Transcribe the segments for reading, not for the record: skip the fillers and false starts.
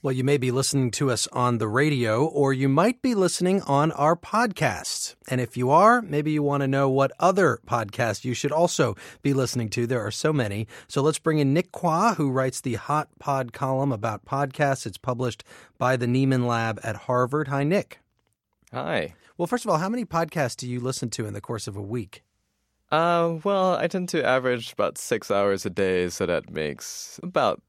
Well, you may be listening to us on the radio, or you might be listening on our podcast. And if you are, maybe you want to know what other podcasts you should also be listening to. There are so many. So let's bring in Nick Quah, who writes the Hot Pod column about podcasts. It's published by the Nieman Lab at Harvard. Hi, Nick. Hi. Well, first of all, how many podcasts do you listen to in the course of a week? Well, I tend to average about 6 hours a day, so that makes about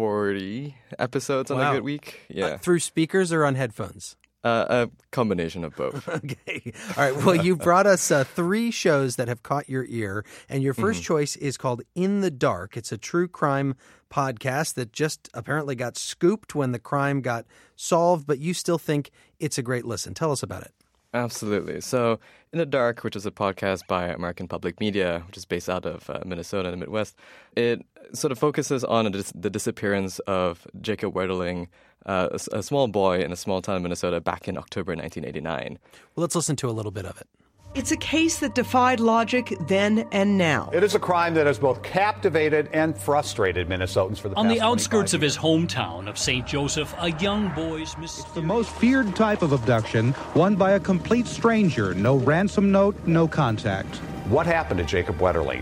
40 episodes on a good week. Yeah. Through speakers or on headphones? A combination of both. Okay. All right. Well, you brought us 3 shows that have caught your ear, and your first choice is called In the Dark. It's a true crime podcast that just apparently got scooped when the crime got solved, but you still think it's a great listen. Tell us about it. Absolutely. So In the Dark, which is a podcast by American Public Media, which is based out of Minnesota in the Midwest, it sort of focuses on the disappearance of Jacob Wetterling, a small boy in a small town in Minnesota back in October 1989. Well, let's listen to a little bit of it. It's a case that defied logic then and now. It is a crime that has both captivated and frustrated Minnesotans for the past 25 years. On the outskirts of his hometown of St. Joseph, a young boy's It's the most feared type of abduction, one by a complete stranger. No ransom note, no contact. What happened to Jacob Wetterling?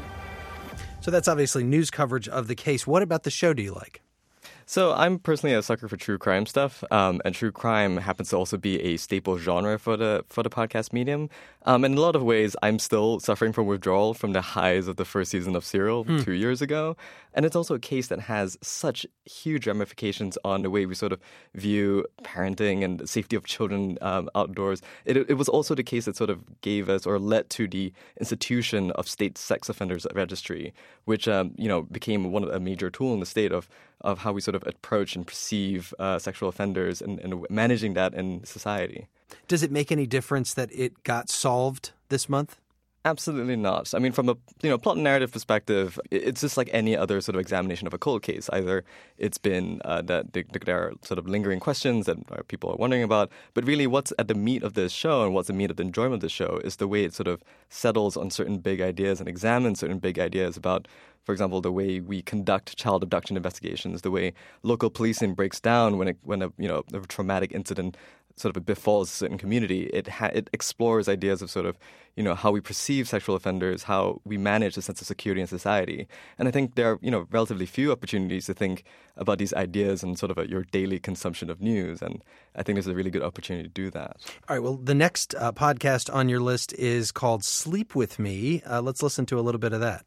So that's obviously news coverage of the case. What about the show do you like? So I'm personally a sucker for true crime stuff, and true crime happens to also be a staple genre for the podcast medium. In a lot of ways, I'm still suffering from withdrawal from the highs of the first season of Serial 2 years ago. And it's also a case that has such huge ramifications on the way we sort of view parenting and the safety of children outdoors. It was also the case that sort of gave us or led to the institution of state sex offenders registry, which became a major tool in the state of how we sort of approach and perceive sexual offenders and managing that in society. Does it make any difference that it got solved this month? Absolutely not. I mean, from a plot and narrative perspective, it's just like any other sort of examination of a cold case. Either it's been that there are sort of lingering questions that people are wondering about, but really what's at the meat of this show and what's the meat of the enjoyment of the show is the way it sort of settles on certain big ideas and examines certain big ideas about, for example, the way we conduct child abduction investigations, the way local policing breaks down when a traumatic incident sort of befalls a certain community. It explores ideas of sort of, how we perceive sexual offenders, how we manage a sense of security in society. And I think there are, relatively few opportunities to think about these ideas and sort of your daily consumption of news. And I think this is a really good opportunity to do that. All right. Well, the next podcast on your list is called Sleep With Me. Let's listen to a little bit of that.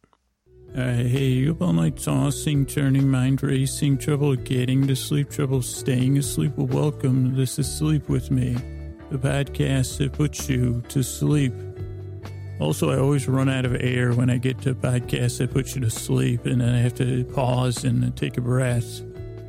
Hey, up all night tossing, turning, mind racing, trouble getting to sleep, trouble staying asleep. Well, welcome. This is Sleep With Me, the podcast that puts you to sleep. Also, I always run out of air when I get to podcasts that put you to sleep, and then I have to pause and take a breath.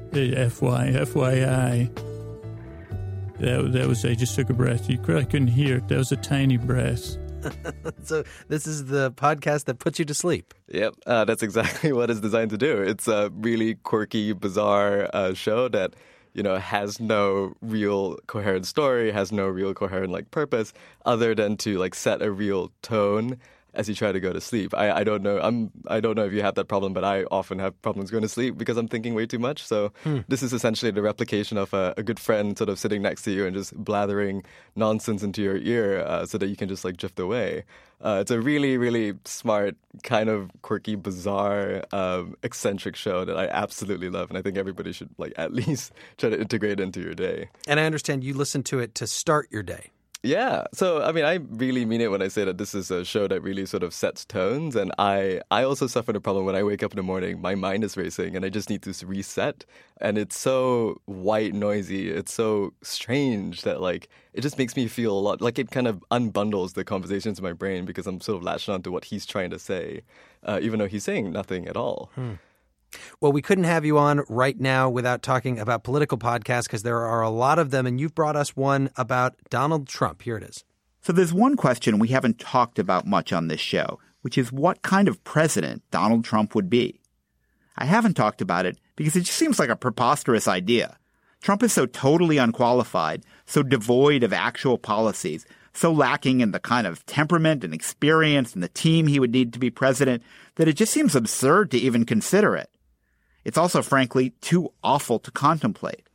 FYI. That was, I just took a breath. You probably couldn't hear it. That was a tiny breath. So this is the podcast that puts you to sleep. Yep, that's exactly what it's designed to do. It's a really quirky, bizarre show that, has no real coherent story, has no real coherent purpose, other than to set a real tone as you try to go to sleep. I don't know. I don't know if you have that problem, but I often have problems going to sleep because I'm thinking way too much. So this is essentially the replication of a good friend sort of sitting next to you and just blathering nonsense into your ear so that you can just drift away. It's a really, really smart, kind of quirky, bizarre, eccentric show that I absolutely love. And I think everybody should at least try to integrate it into your day. And I understand you listen to it to start your day. Yeah. So, I mean, I really mean it when I say that this is a show that really sort of sets tones. And I also suffer the problem when I wake up in the morning, my mind is racing and I just need to reset. And it's so white noisy. It's so strange that it just makes me feel a lot it kind of unbundles the conversations in my brain because I'm sort of latched on to what he's trying to say, even though he's saying nothing at all. Well, we couldn't have you on right now without talking about political podcasts because there are a lot of them, and you've brought us one about Donald Trump. Here it is. So there's one question we haven't talked about much on this show, which is what kind of president Donald Trump would be. I haven't talked about it because it just seems like a preposterous idea. Trump is so totally unqualified, so devoid of actual policies, so lacking in the kind of temperament and experience and the team he would need to be president that it just seems absurd to even consider it. It's also, frankly, too awful to contemplate.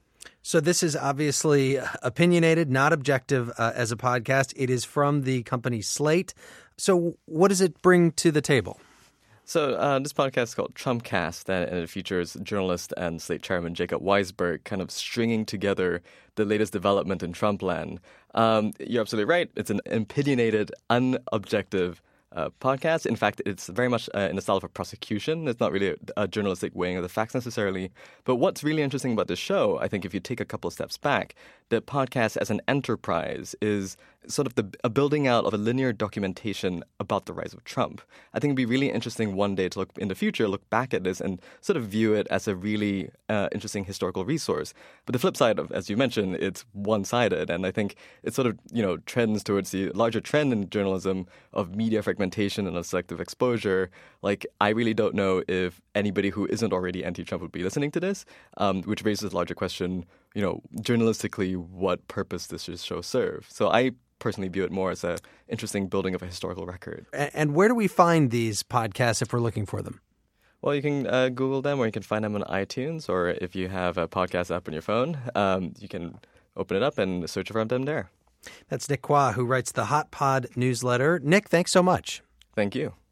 So this is obviously opinionated, not objective as a podcast. It is from the company Slate. So what does it bring to the table? So this podcast is called Trumpcast, and it features journalist and Slate chairman Jacob Weisberg kind of stringing together the latest development in Trumpland. You're absolutely right. It's an opinionated, unobjective podcast. In fact, it's very much in the style of a prosecution. It's not really a journalistic weighing of the facts necessarily. But what's really interesting about this show, I think if you take a couple of steps back, the podcast as an enterprise is sort of a building out of a linear documentation about the rise of Trump. I think it'd be really interesting one day to look in the future, look back at this and sort of view it as a really interesting historical resource. But the flip side of, as you mentioned, it's one-sided. And I think it sort of, trends towards the larger trend in journalism of media fragmentation and of selective exposure. Like, I really don't know if anybody who isn't already anti-Trump would be listening to this, which raises a larger question, journalistically, what purpose does this show serve? So I personally view it more as an interesting building of a historical record. And where do we find these podcasts if we're looking for them? Well, you can Google them, or you can find them on iTunes, or if you have a podcast app on your phone, you can open it up and search for them there. That's Nick Quah, who writes the Hot Pod newsletter. Nick, thanks so much. Thank you.